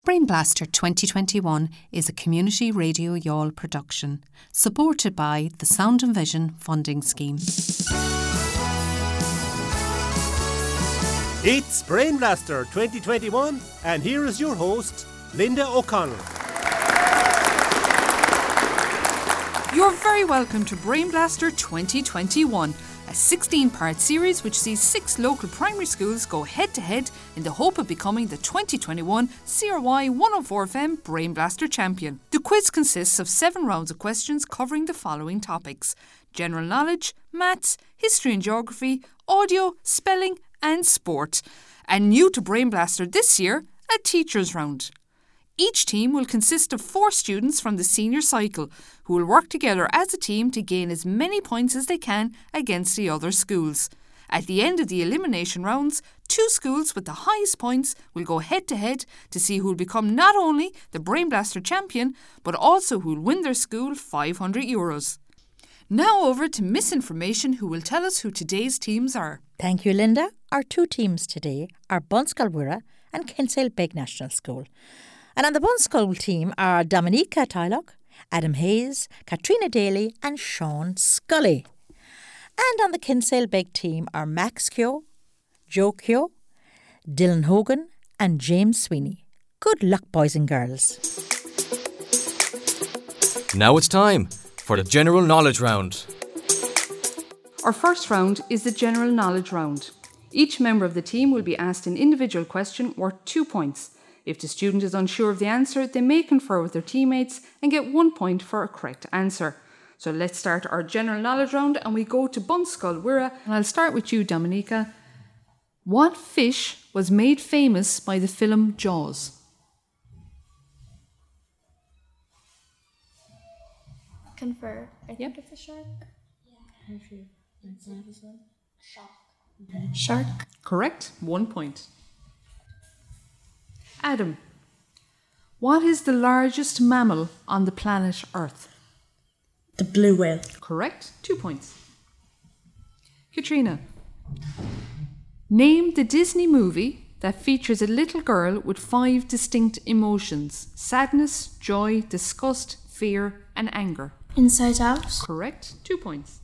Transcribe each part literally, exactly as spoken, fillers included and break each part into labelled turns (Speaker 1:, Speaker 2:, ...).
Speaker 1: Brain Blaster twenty twenty-one is a community radio Youghal production, supported by the Sound and Vision Funding Scheme.
Speaker 2: It's Brain Blaster twenty twenty-one, and here is your host, Linda O'Connell.
Speaker 3: You're very welcome to Brain Blaster twenty twenty-one, a sixteen-part series which sees six local primary schools go head-to-head in the hope of becoming the twenty twenty-one C R Y one oh four F M Brain Blaster champion. The quiz consists of seven rounds of questions covering the following topics: general knowledge, maths, history and geography, audio, spelling and sport. And new to Brain Blaster this year, a teacher's round. Each team will consist of four students from the senior cycle who will work together as a team to gain as many points as they can against the other schools. At the end of the elimination rounds, two schools with the highest points will go head-to-head to see who will become not only the Brain Blaster champion, but also who will win their school five hundred euros. Now over to Misinformation, who will tell us who today's teams are.
Speaker 4: Thank you, Linda. Our two teams today are Bunscoil Wirra and Kinsale Beg National School. And on the Bunscoil team are Dominica Tylock, Adam Hayes, Katrina Daly and Sean Scully. And on the Kinsale Beg team are Max Keogh, Joe Keogh, Dylan Hogan and James Sweeney. Good luck, boys and girls.
Speaker 5: Now it's time for the General Knowledge Round.
Speaker 3: Our first round is the General Knowledge Round. Each member of the team will be asked an individual question worth two points. If the student is unsure of the answer, they may confer with their teammates and get one point for a correct answer. So let's start our general knowledge round and we go to Bunscoil Wirra. And I'll start with you, Dominica. What fish was made famous by the film Jaws?
Speaker 6: Confer. I
Speaker 3: Yep.
Speaker 6: think it's a shark. Yeah. Shark. Okay. Shark.
Speaker 3: Correct. One point. Adam, what is the largest mammal on the planet Earth?
Speaker 6: The blue whale.
Speaker 3: Correct. Two points. Katrina, name the Disney movie that features a little girl with five distinct emotions: sadness, joy, disgust, fear and anger.
Speaker 6: Inside Out.
Speaker 3: Correct. Two points.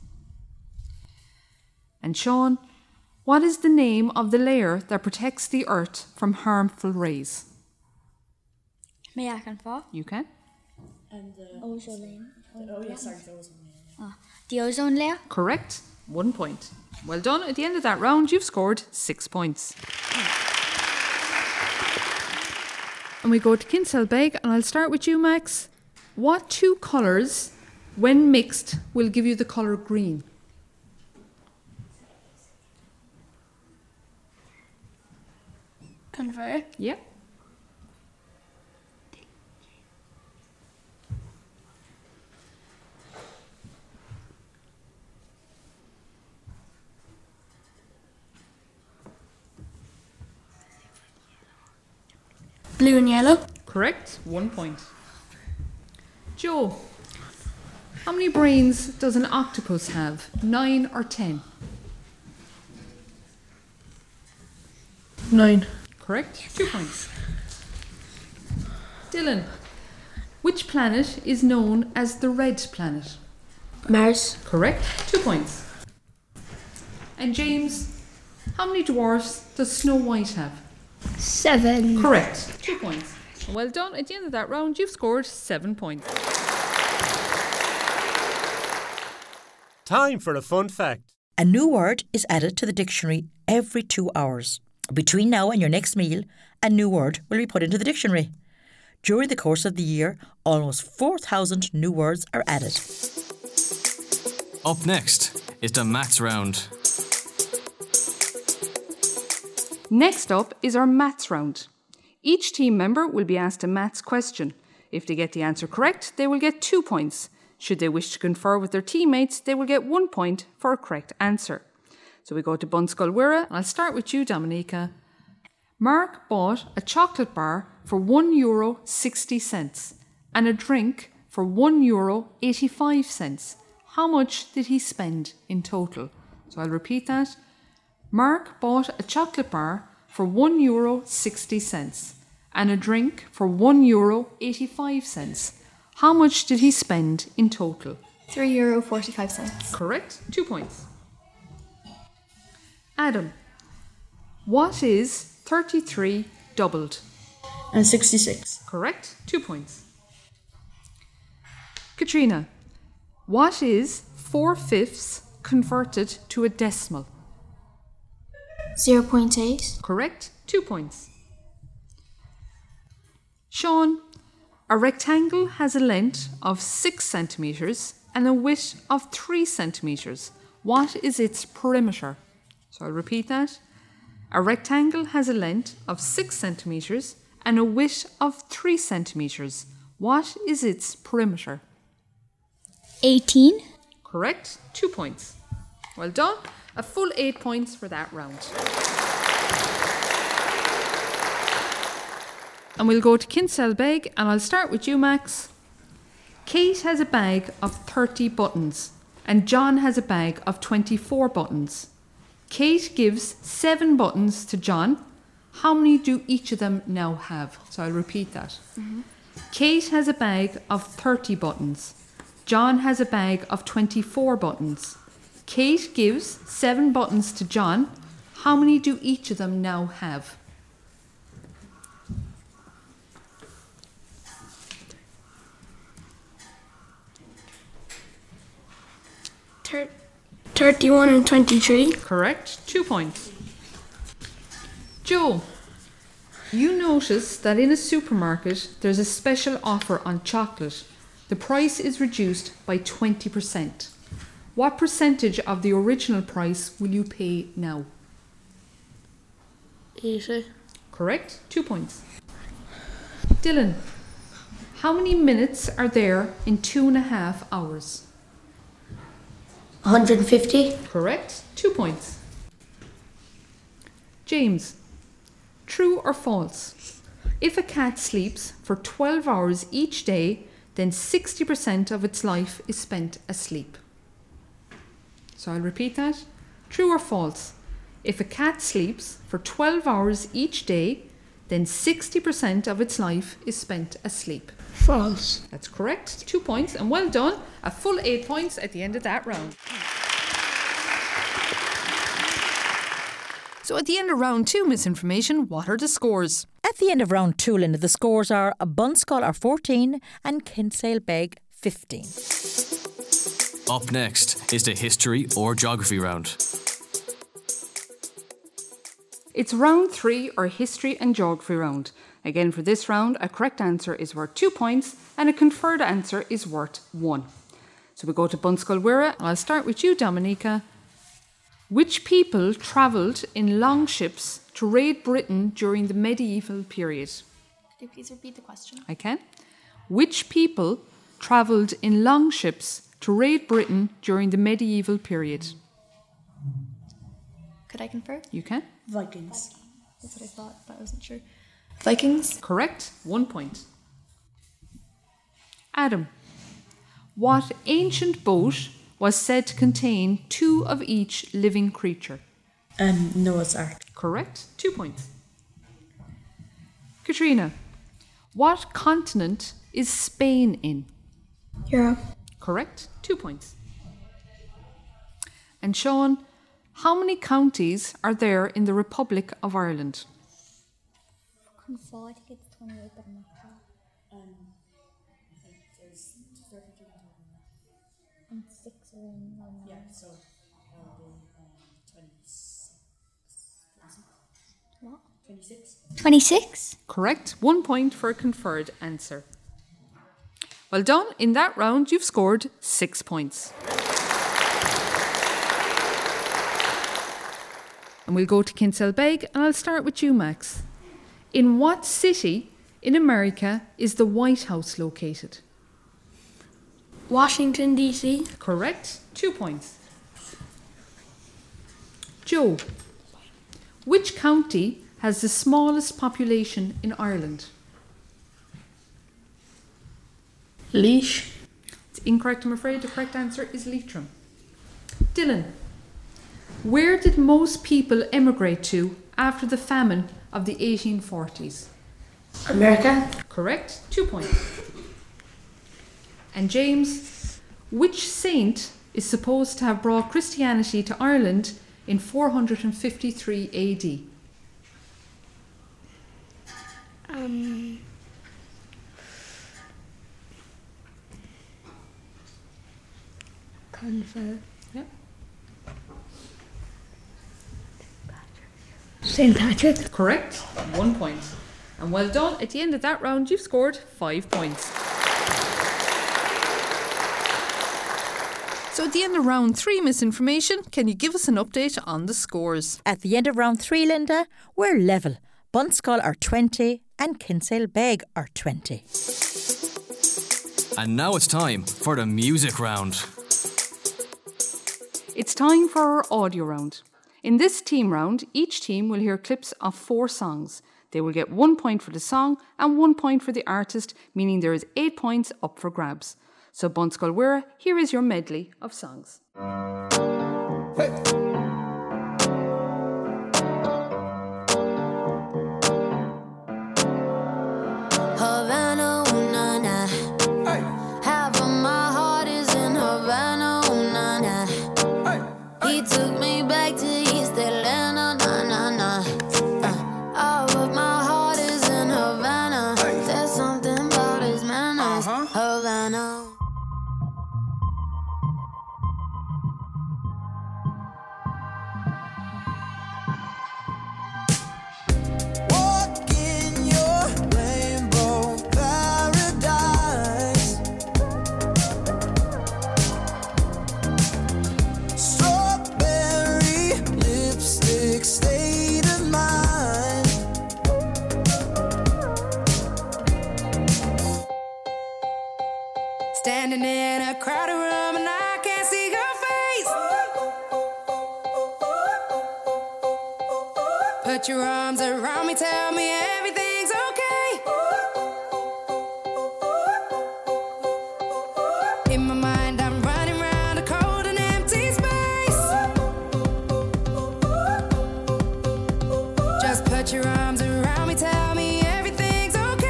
Speaker 3: And Sean, what is the name of the layer that protects the Earth from harmful rays?
Speaker 6: May I confirm?
Speaker 3: You can.
Speaker 6: And the ozone layer. Oh, yeah, sorry, the ozone layer. Oh, the ozone layer?
Speaker 3: Correct. One point. Well done. At the end of that round, you've scored six points. And we go to Kinsale Beg, and I'll start with you, Max. What two colours, when mixed, will give you the colour green?
Speaker 6: Confer.
Speaker 3: Yep.
Speaker 6: Blue and yellow.
Speaker 3: Correct. One point. Joe, how many brains does an octopus have? Nine or ten?
Speaker 6: Nine.
Speaker 3: Correct. Two points. Dylan, which planet is known as the red planet?
Speaker 6: Mars.
Speaker 3: Correct. Two points. And James, how many dwarfs does Snow White have?
Speaker 6: Seven.
Speaker 3: Correct. Two points. Well done. At the end of that round, you've scored seven points.
Speaker 2: Time for a fun fact.
Speaker 4: A new word is added to the dictionary every two hours. Between now and your next meal, a new word will be put into the dictionary. During the course of the year, almost four thousand new words are added.
Speaker 5: Up next is the Maths Round.
Speaker 3: Next up is our maths round. Each team member will be asked a maths question. If they get the answer correct, they will get two points. Should they wish to confer with their teammates, they will get one point for a correct answer. So we go to Bunscoil Wirra. I'll start with you, Dominica. Mark bought a chocolate bar for one euro sixty cents and a drink for one euro eighty-five cents. How much did he spend in total? So I'll repeat that. Mark bought a chocolate bar for one euro sixty cents and a drink for one euro eighty-five cents. How much did he spend in total?
Speaker 7: three euro forty-five cents.
Speaker 3: Correct. Two points. Adam, what is thirty-three doubled?
Speaker 8: And sixty-six.
Speaker 3: Correct. Two points. Katrina, what is four fifths converted to a decimal?
Speaker 6: zero point eight.
Speaker 3: Correct. Two points. Sean, a rectangle has a length of six centimetres and a width of three centimetres. What is its perimeter? So I'll repeat that. A rectangle has a length of six centimetres and a width of three centimetres. What is its perimeter?
Speaker 6: eighteen.
Speaker 3: Correct. Two points. Well done. A full eight points for that round. And we'll go to Kinselbeg, and I'll start with you, Max. Kate has a bag of thirty buttons, and John has a bag of twenty-four buttons. Kate gives seven buttons to John. How many do each of them now have? So I'll repeat that. Mm-hmm. Kate has a bag of thirty buttons. John has a bag of twenty-four buttons. Kate gives seven buttons to John. How many do each of them now have?
Speaker 8: Thir- thirty-one and twenty-three.
Speaker 3: Correct. Two points. Joe, you notice that in a supermarket there's a special offer on chocolate. The price is reduced by twenty percent. What percentage of the original price will you pay now?
Speaker 8: eighty.
Speaker 3: Correct. Two points. Dylan, how many minutes are there in two and a half hours?
Speaker 8: one hundred fifty.
Speaker 3: Correct. Two points. James, true or false? If a cat sleeps for twelve hours each day, then sixty percent of its life is spent asleep. So I'll repeat that. True or false? If a cat sleeps for twelve hours each day, then sixty percent of its life is spent asleep.
Speaker 8: False.
Speaker 3: That's correct. Two points, and well done. A full eight points at the end of that round. So at the end of round two, misinformation, what are the scores?
Speaker 4: At the end of round two, Linda, the scores are Bunscoil are fourteen and Kinsalebeg fifteen.
Speaker 5: Up next is the history or geography round.
Speaker 3: It's round three, or history and geography round. Again, for this round, a correct answer is worth two points and a conferred answer is worth one. So we go to Bunscoil Wirra. I'll start with you, Dominica. Which people travelled in longships to raid Britain during the medieval period?
Speaker 7: Could you please repeat the question?
Speaker 3: I can. Which people travelled in longships to raid Britain during the medieval period?
Speaker 7: Could I confer?
Speaker 3: You can.
Speaker 8: Vikings.
Speaker 7: That's what I thought, but I wasn't sure. Vikings.
Speaker 3: Correct. One point. Adam, what ancient boat was said to contain two of each living creature?
Speaker 8: And Noah's Ark.
Speaker 3: Correct. Two points. Katrina, what continent is Spain in?
Speaker 8: Europe.
Speaker 3: Correct. Two points. And Sean, how many counties are there in the Republic of Ireland?
Speaker 6: I think it's twenty-eight, but I'm not sure. And six are in London. Yeah, so what? twenty-six. twenty-six?
Speaker 3: Correct. One point for a conferred answer. Well done. In that round, you've scored six points. And we'll go to Kinselbeg, and I'll start with you, Max. In what city in America is the White House located?
Speaker 8: Washington, D C.
Speaker 3: Correct. Two points. Joe, which county has the smallest population in Ireland?
Speaker 8: Laois.
Speaker 3: It's incorrect, I'm afraid. The correct answer is Leitrim. Dylan, where did most people emigrate to after the famine of the eighteen forties?
Speaker 8: America.
Speaker 3: Correct. Two points. And James, which saint is supposed to have brought Christianity to Ireland in four hundred fifty-three A D?
Speaker 6: Um, Confer.
Speaker 3: Yeah.
Speaker 6: Saint Patrick.
Speaker 3: Correct. One point. And well done. At the end of that round, you've scored five points. So at the end of round three, misinformation, can you give us an update on the scores?
Speaker 4: At the end of round three, Linda, we're level. Bunskull are twenty and Kinsale Beg are twenty.
Speaker 5: And now it's time for the music round.
Speaker 3: It's time for our audio round. In this team round, each team will hear clips of four songs. They will get one point for the song and one point for the artist, meaning there is eight points up for grabs. So Bunskull Wirra, here is your medley of songs.
Speaker 9: Hey.
Speaker 10: Havana, ooh, na, na. Hey. Half of my heart is in Havana, ooh, na, na. Hey. Hey. He took me back to East Atlanta, na, na, na. Uh, all of my heart is in Havana. Hey. There's something about his manners, uh-huh. Havana.
Speaker 11: Standing in a crowded room and I can't see your face. Put your arms around me, tell me everything's okay. In my mind I'm running around a cold and empty space. Just put your arms around me, tell me everything's okay.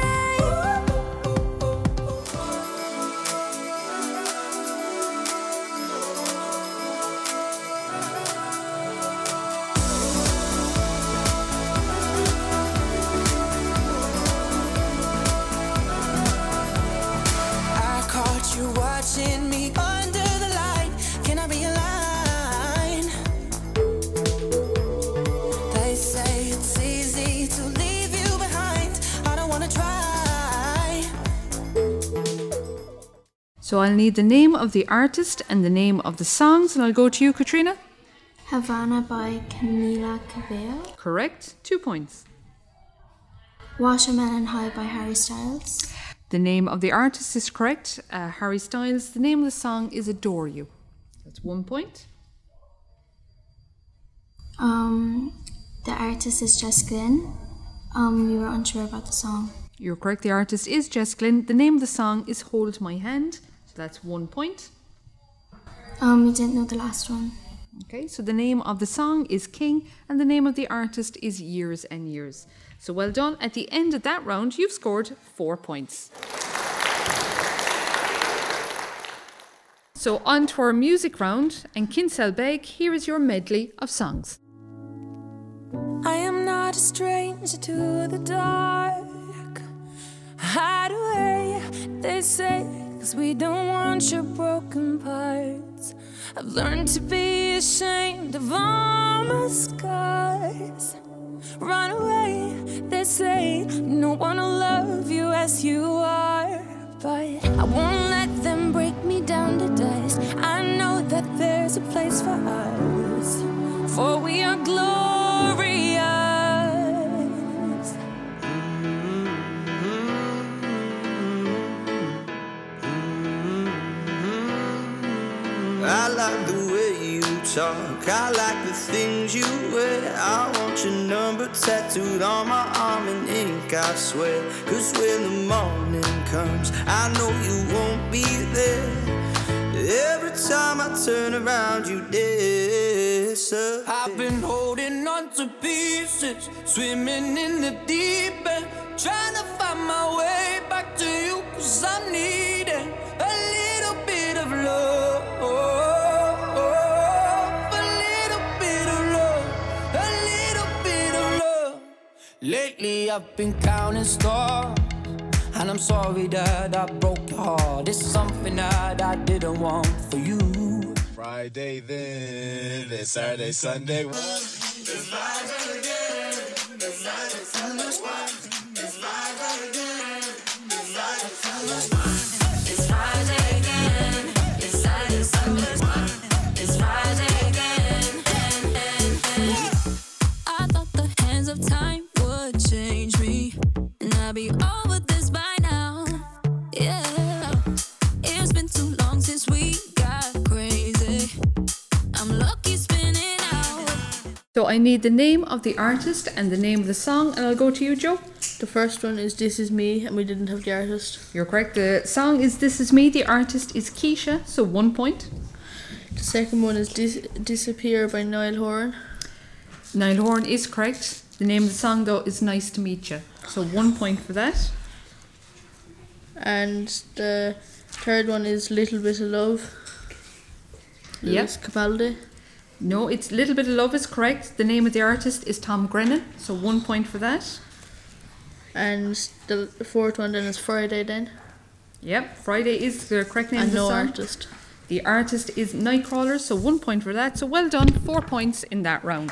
Speaker 11: You watching me under the light. Can I be a line? They say it's easy to leave you behind. I don't wanna try.
Speaker 3: So I'll need the name of the artist and the name of the songs, and I'll go to you, Katrina.
Speaker 7: Havana by Camila Cabello.
Speaker 3: Correct. Two points.
Speaker 7: Watermelon High by Harry Styles.
Speaker 3: The name of the artist is correct, uh, Harry Styles. The name of the song is Adore You. That's one point.
Speaker 7: Um, the artist is Jess Glynn. Um, we were unsure about the song.
Speaker 3: You're correct, the artist is Jess Glynn. The name of the song is Hold My Hand. So that's one point.
Speaker 7: Um, we didn't know the last one.
Speaker 3: Okay, so the name of the song is King and the name of the artist is Years and Years. So well done. At the end of that round, you've scored four points. So on to our music round, and Kinsale Beg, here is your medley of songs.
Speaker 11: I am not a stranger to the dark. Hide away, they say, 'cause we don't want your broken parts. I've learned to be ashamed of all my scars. Run away, they say, no one will love you as you are. But I won't let them break me down to dust. I know that there's a place for us, for we are glorious.
Speaker 12: I like the way you talk, I like the things you wear. I want your number tattooed on my arm in ink, I swear. 'Cause when the morning comes, I know you won't be there. Every time I turn around, you disappear.
Speaker 13: I've been holding on to pieces, swimming in the deep end, trying to find my way back to you, cause I'm needing a little bit of love, a little bit of love, a little bit of love. Lately I've been counting stars, and I'm sorry that I broke your heart. It's something that I didn't want for you.
Speaker 14: Friday then, it's Saturday, Sunday.
Speaker 13: It's Friday again, it's Friday, Sunday. It's Friday again, it's Friday, Sunday. It's Friday again, it's Saturday, Sunday. It's Friday again, and, and, and. I thought the hands of time would change me, and I'd be over this by now. Yeah, it's been too long since we got crazy. I'm lucky spinning out.
Speaker 3: So I need the name of the artist and the name of the song, and I'll go to you, Joe.
Speaker 8: The first one is This Is Me, and we didn't have the artist.
Speaker 3: You're correct. The song is This Is Me. The artist is Keisha, so one point.
Speaker 8: The second one is Dis- Disappear by Niall Horan.
Speaker 3: Niall Horan is correct. The name of the song, though, is Nice to Meet You. So one point for that.
Speaker 8: And the third one is Little Bit of Love. Lewis
Speaker 3: Yep.
Speaker 8: Capaldi.
Speaker 3: No, it's Little Bit of Love is correct. The name of the artist is Tom Grennan. So one point for that.
Speaker 8: And the fourth one then is Friday then.
Speaker 3: Yep, Friday is the correct name
Speaker 8: And
Speaker 3: of the
Speaker 8: no
Speaker 3: song.
Speaker 8: artist.
Speaker 3: The artist is Nightcrawler, so one point for that. So well done, four points in that round.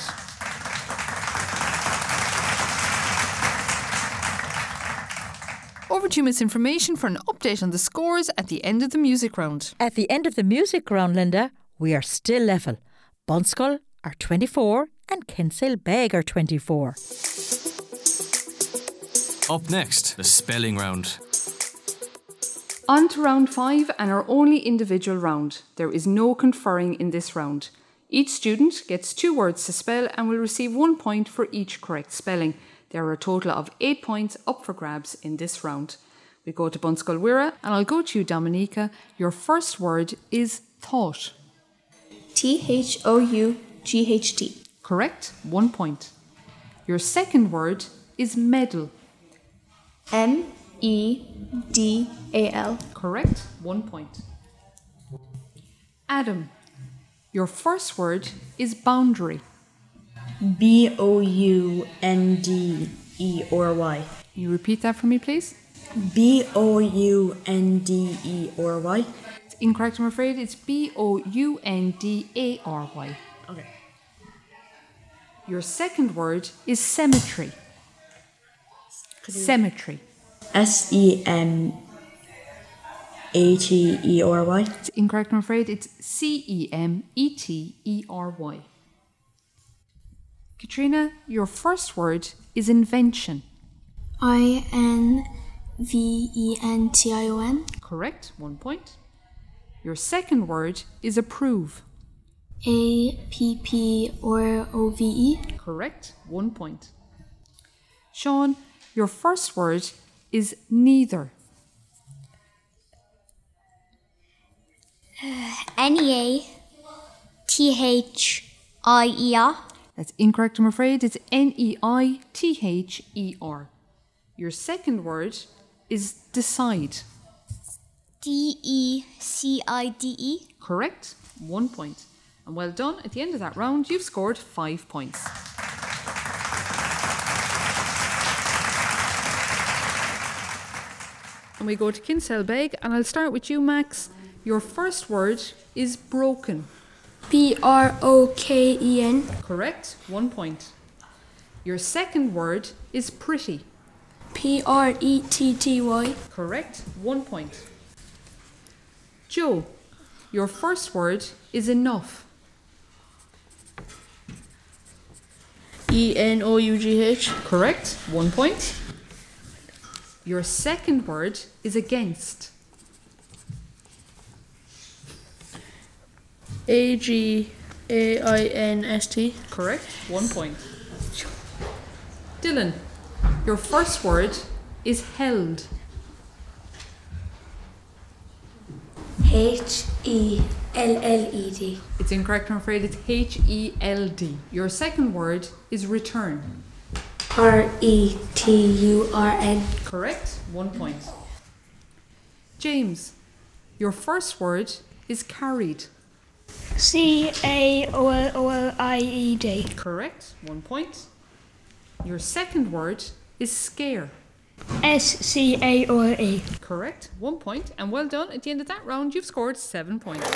Speaker 3: Over to Misinformation for an update on the scores at the end of the music round.
Speaker 4: At the end of the music round, Linda, we are still level. Bunskull are twenty-four and Kinsale Beg are twenty-four.
Speaker 5: Up next, the spelling round.
Speaker 3: On to round five and our only individual round. There is no conferring in this round. Each student gets two words to spell and will receive one point for each correct spelling. There are a total of eight points up for grabs in this round. We go to Bunskull Wira, and I'll go to you, Dominica. Your first word is thought.
Speaker 7: T H O U G H T.
Speaker 3: Correct, one point. Your second word is medal.
Speaker 7: M E D A L.
Speaker 3: Correct, one point. Adam, your first word is boundary.
Speaker 8: B O U N D E R Y.
Speaker 3: Can you repeat that for me, please?
Speaker 8: B O U N D E R Y.
Speaker 3: It's incorrect, I'm afraid. It's B O U N D A R Y.
Speaker 8: Okay.
Speaker 3: Your second word is cemetery. Cemetery.
Speaker 8: S E M A T E R Y.
Speaker 3: It's incorrect, I'm afraid. It's C E M E T E R Y. Katrina, your first word is invention.
Speaker 7: I N V E N T I O N.
Speaker 3: Correct, one point. Your second word is approve.
Speaker 7: A P P R O V E.
Speaker 3: Correct, one point. Sean, your first word is neither.
Speaker 7: N E A T H I E R.
Speaker 3: That's incorrect, I'm afraid. It's N E I T H E R. Your second word is decide.
Speaker 7: D E C I D E.
Speaker 3: Correct, one point. And well done. At the end of that round, you've scored five points. And we go to Kinsale Beg, and I'll start with you, Max. Your first word is broken.
Speaker 7: B R O K E N.
Speaker 3: Correct, one point. Your second word is pretty.
Speaker 7: P R E T T Y.
Speaker 3: Correct, one point. Joe, your first word is enough.
Speaker 8: E N O U G H.
Speaker 3: Correct, one point. Your second word is against.
Speaker 8: A G A I N S T.
Speaker 3: Correct, one point. Dylan, your first word is held.
Speaker 6: H E L L E D.
Speaker 3: It's incorrect, I'm afraid. It's H E L D. Your second word is return.
Speaker 6: R E T U R N.
Speaker 3: Correct. One point. James, your first word is carried.
Speaker 15: C A O L O L I E D.
Speaker 3: Correct. One point. Your second word is scare.
Speaker 15: S C A O L E.
Speaker 3: Correct. One point. And well done. At the end of that round, you've scored seven points.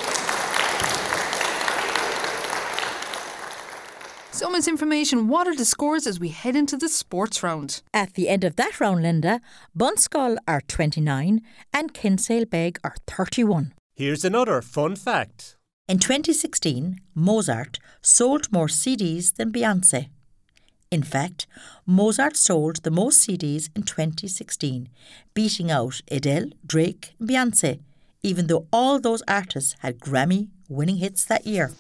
Speaker 3: So much information. What are the scores as we head into the sports round?
Speaker 4: At the end of that round, Linda, Bunskull are twenty-nine and Kinsale Beg are thirty-one.
Speaker 2: Here's another fun fact.
Speaker 4: In twenty sixteen, Mozart sold more C Ds than Beyoncé. In fact, Mozart sold the most C Ds in twenty sixteen, beating out Adele, Drake and Beyoncé, even though all those artists had Grammy-winning hits that year.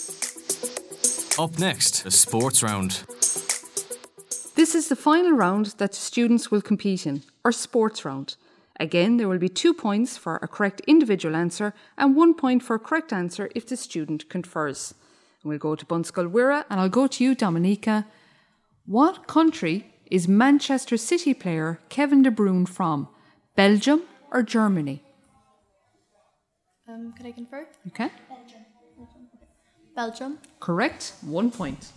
Speaker 5: Up next, the sports round.
Speaker 3: This is the final round that students will compete in, our sports round. Again, there will be two points for a correct individual answer and one point for a correct answer if the student confers. And we'll go to Bunskull Wirra, and I'll go to you, Dominica. What country is Manchester City player Kevin De Bruyne from? Belgium or Germany?
Speaker 7: Um, can I confer?
Speaker 3: Okay.
Speaker 7: Belgium. Belgium.
Speaker 3: Correct. One point.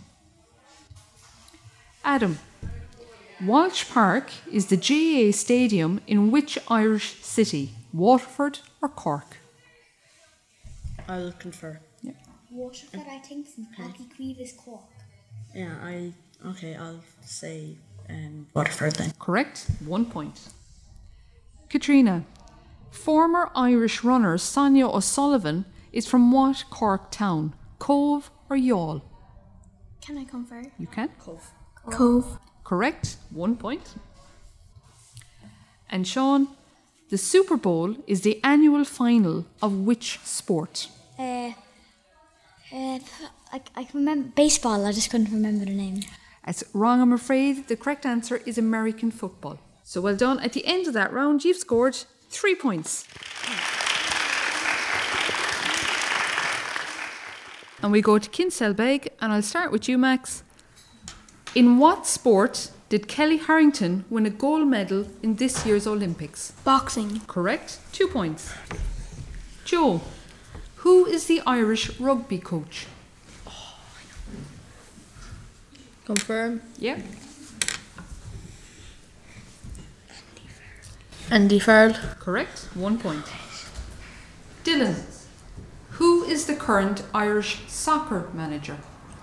Speaker 3: Adam. Walsh Park is the G A A stadium in which Irish city? Waterford or Cork?
Speaker 8: I'll confer.
Speaker 3: Yeah.
Speaker 6: Waterford, I think, and Paddy Creeve is Cork.
Speaker 8: Yeah, I... Okay, I'll say um, Waterford then.
Speaker 3: Correct. One point. Katrina. Former Irish runner Sonia O'Sullivan is from what Cork town? Cove or Youghal?
Speaker 7: Can I confer?
Speaker 3: You can.
Speaker 8: Cove.
Speaker 7: Cove.
Speaker 3: Correct. One point. And Sean, the Super Bowl is the annual final of which sport?
Speaker 6: Uh, uh, I, I can remember baseball, I just couldn't remember the name.
Speaker 3: That's wrong, I'm afraid. The correct answer is American football. So well done. At the end of that round, you've scored three points. And we go to Kinsale Beg, and I'll start with you, Max. In what sport did Kelly Harrington win a gold medal in this year's Olympics?
Speaker 15: Boxing.
Speaker 3: Correct. Two points. Joe, who is the Irish rugby coach?
Speaker 8: Confirm.
Speaker 3: Yeah.
Speaker 8: Andy Farrell.
Speaker 3: Correct. One point. Dylan, who is the current Irish soccer manager?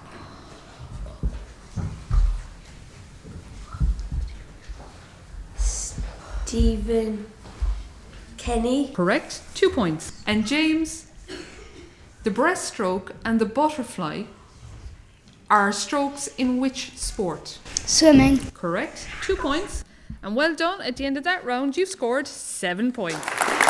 Speaker 6: Stephen Kenny.
Speaker 3: Correct. Two points. And James, the breaststroke and the butterfly are strokes in which sport?
Speaker 15: Swimming.
Speaker 3: Correct. Two points. And well done. At the end of that round, you've scored seven points.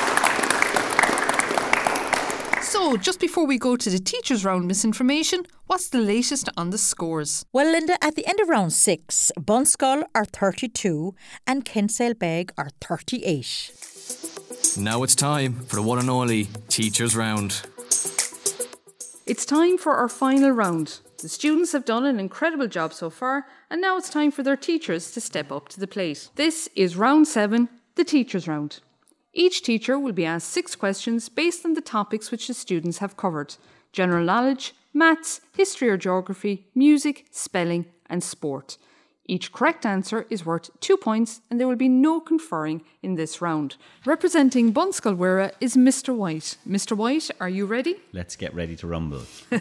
Speaker 3: So, just before we go to the teachers' round misinformation, what's the latest on the scores?
Speaker 4: Well, Linda, at the end of round six, Bunskull are thirty-two and Kinsale Beg are thirty-eight.
Speaker 5: Now it's time for the one and only teachers' round.
Speaker 3: It's time for our final round. The students have done an incredible job so far, and now it's time for their teachers to step up to the plate. This is round seven, the teachers' round. Each teacher will be asked six questions based on the topics which the students have covered: general knowledge, maths, history or geography, music, spelling and sport. Each correct answer is worth two points, and there will be no conferring in this round. Representing Bunskull Wirra is Mister White. Mister White, are you ready?
Speaker 16: Let's get ready to rumble.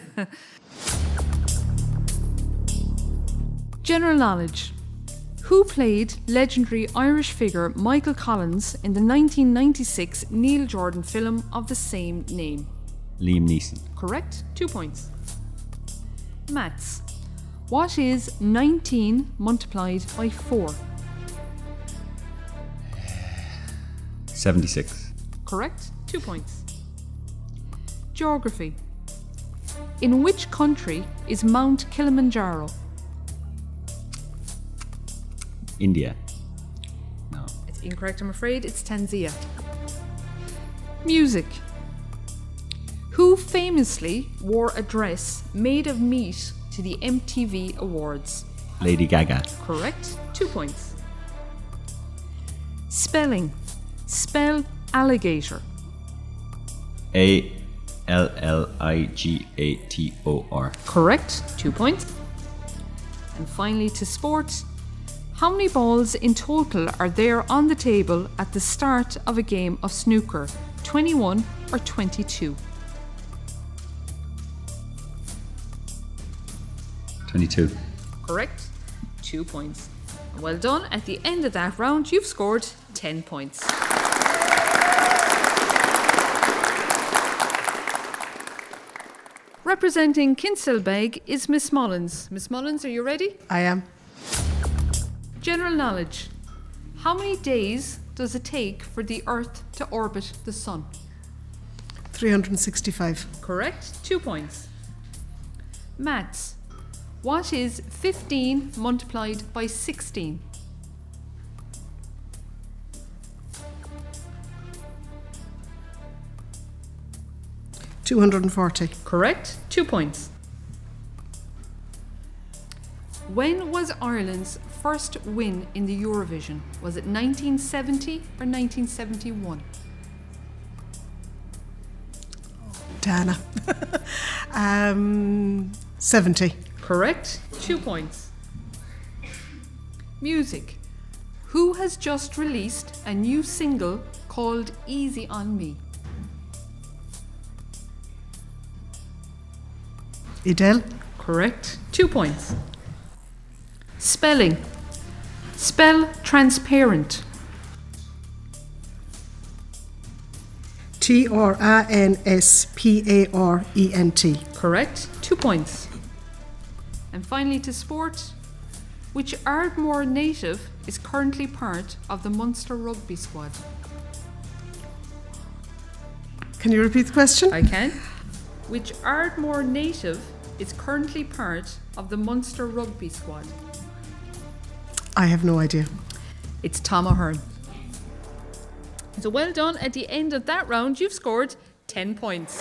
Speaker 3: General knowledge. Who played legendary Irish figure Michael Collins in the nineteen ninety-six Neil Jordan film of the same name?
Speaker 16: Liam Neeson.
Speaker 3: Correct. Two points. Maths. What is nineteen multiplied by four?
Speaker 16: seventy-six.
Speaker 3: Correct. Two points. Geography. In which country is Mount Kilimanjaro?
Speaker 16: India. No.
Speaker 3: It's incorrect, I'm afraid. It's Tanzania. Music. Who famously wore a dress made of meat to the M T V Awards?
Speaker 16: Lady Gaga.
Speaker 3: Correct. Two points. Spelling. Spell alligator.
Speaker 16: A L L I G A T O R.
Speaker 3: Correct. Two points. And finally to sport. How many balls in total are there on the table at the start of a game of snooker? twenty-one or twenty-two?
Speaker 16: twenty-two.
Speaker 3: Correct. Two points. Well done. At the end of that round, you've scored ten points. Representing Kinselbeg is Miss Mullins. Miss Mullins, are you ready?
Speaker 17: I am.
Speaker 3: General knowledge. How many days does it take for the Earth to orbit the Sun?
Speaker 17: three hundred sixty-five.
Speaker 3: Correct. Two points. Maths. What is fifteen multiplied by sixteen?
Speaker 17: two hundred forty.
Speaker 3: Correct. Two points. When was Ireland's first win in the Eurovision? Was it nineteen seventy or nineteen seventy-one?
Speaker 17: Dana. um, seventy.
Speaker 3: Correct. Two points. Music. Who has just released a new single called Easy on Me?
Speaker 17: Adele.
Speaker 3: Correct. Two points. Spelling. Spell transparent.
Speaker 17: T R A N S P A R E N T.
Speaker 3: Correct. Two points. And finally to sport. Which Ardmore native is currently part of the Munster rugby squad?
Speaker 17: Can you repeat the question?
Speaker 3: I can. Which Ardmore native is currently part of the Munster rugby squad?
Speaker 17: I have no idea.
Speaker 3: It's Tom Ahern. So well done. At the end of that round, you've scored ten points.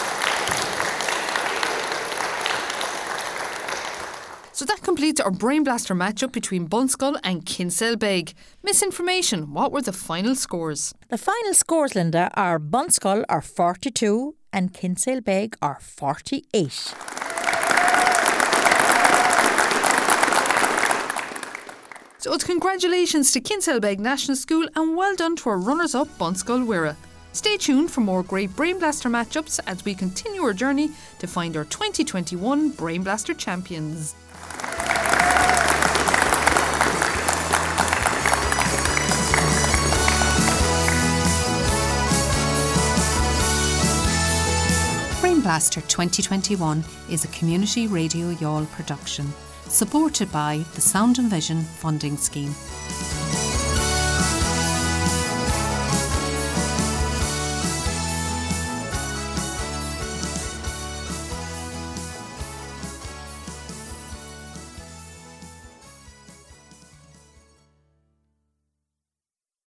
Speaker 3: So that completes our Brain Blaster matchup between Bunskull and Kinselbeg. Misinformation, what were the final scores?
Speaker 4: The final scores, Linda, are Bunskull are forty-two and Kinselbeg are forty-eight.
Speaker 3: So it's congratulations to Kinselbeg National School and well done to our runners-up Bunskull Wirra. Stay tuned for more great Brain Blaster matchups as we continue our journey to find our twenty twenty-one Brain Blaster champions.
Speaker 1: Brain Blaster twenty twenty-one is a community radio Youghal production, supported by the Sound and Vision Funding Scheme.